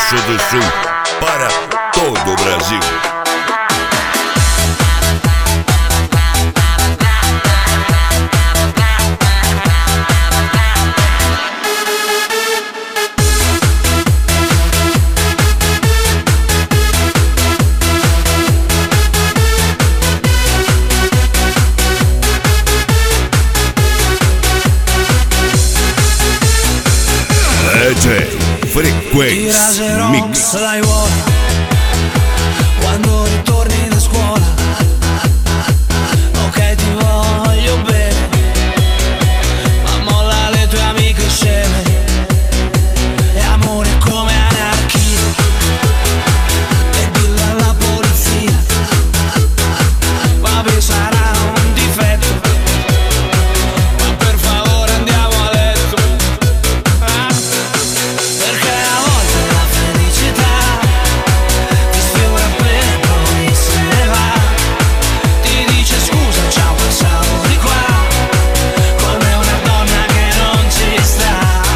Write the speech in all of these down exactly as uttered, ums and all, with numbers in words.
Grosso do Sul para todo o Brasil. D J Frequenza Mix. Sarai buona quando ritorni da scuola. Ok, ti voglio bene, ma molla le tue amiche sceme. E amore come anarchia, e dillo alla polizia. Vabbè, sarà un difetto, ma per favore andiamo a letto. Ah. Perché a volte la felicità ti sfiora appena poi se ne va. Ti dice scusa, ciao, passavo di qua, come una donna che non ci sta.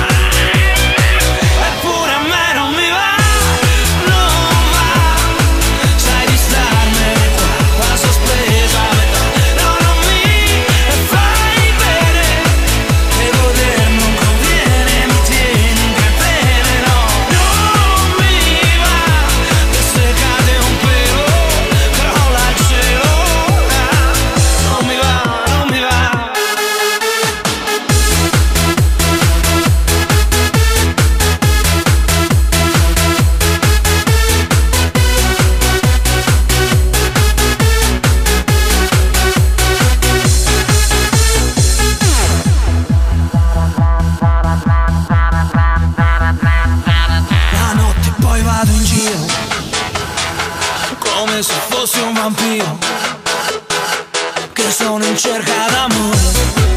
Eppure a me non mi va, non va. Sai di starmene qua, qua sospesa a metà. No, non mi fai bene, e goder non conviene, mi tieni in catene. No, non mi va, che se cade un pelo crolla il cielo. Ah, non mi va, non mi va. La notte poi vado in giro come se fossi un vampiro che sono in cerca d'amore.